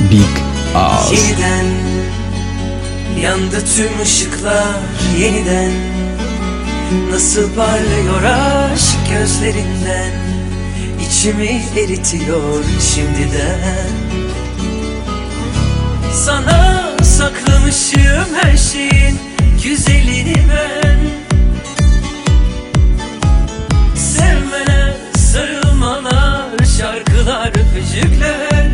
Big Oz. Yeniden yandı tüm ışıklar, yeniden nasıl parlıyor aşk gözlerinden, içimi eritiyor şimdiden. Sana saklamışım her şeyin güzelini ben. Sevmeler, sarılmalar, şarkılar, öpücükler.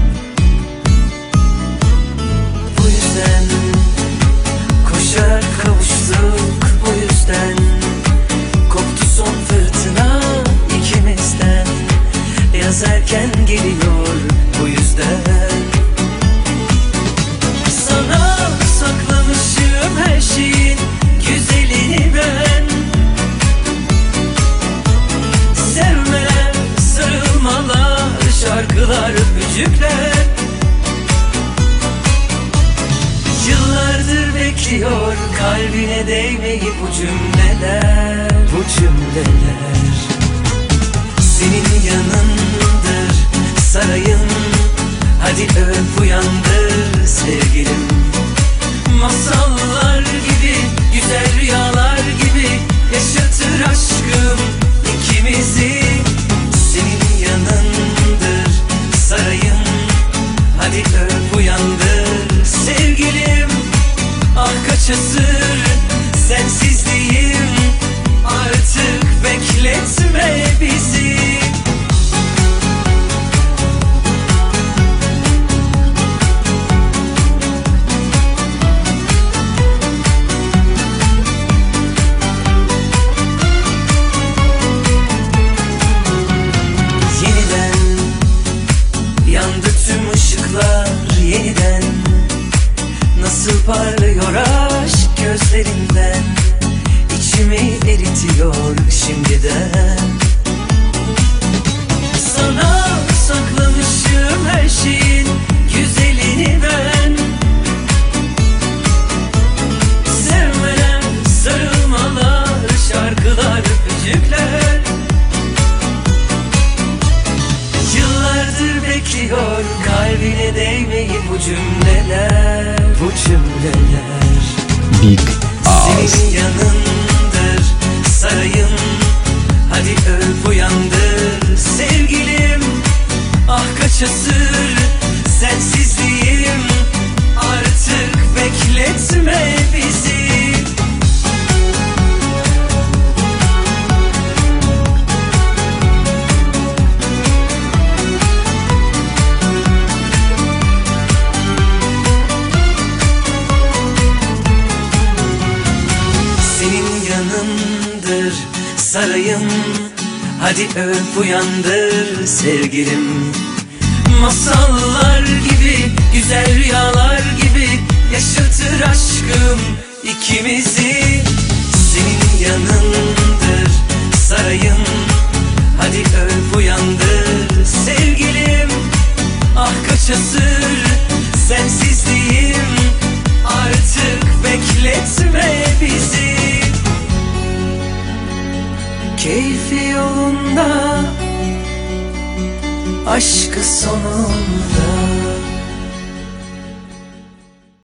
Bu yüzden koşarak kavuştuk, bu yüzden koptu son fırtına ikimizden. Yaz erken geliyor bu yüzden. Sana saklamışım her şeyin güzelini ben. Sevmeler, sarılmalar, şarkılar, öpücükler. Yıllardır bekliyor kalbine değmeyi bu cümleler, bu cümleler. Senin yanındır sarayım, hadi öp uyandır sevgilim. Masallar gibi, güzel rüyalar gibi yaşatır aşkım ikimizi. Senin yanındır sarayım, hadi öp uyandır sevgilim. Ah kaç asır sensizliğim, artık bekletme bizi. Yeniden yandı tüm ışıklar, yeniden nasıl parlıyor aşk gözlerinden, içimi eritiyor şimdiden. Sana saklamışım her şeyin güzelini ben. Sevmeler, sarılmalar, şarkılar, öpücükler. Yıllardır bekliyor kalbine değmeyi bu cümleler, bu cümleler. Big Oz. Senin yanındır sarayım, hadi öp uyandır sevgilim. Ah kaç asır sensizliğim, artık bekletme bizi. Senin yanındır sarayım, hadi öp uyandır sevgilim. Masallar gibi, güzel rüyalar gibi yaşatır aşkım ikimizi. Senin yanındır sarayım, hadi öp uyandır sevgilim. Ah kaç asır sensizliğim, artık bekletme bizi. Keyfi yolunda, aşkı sonunda.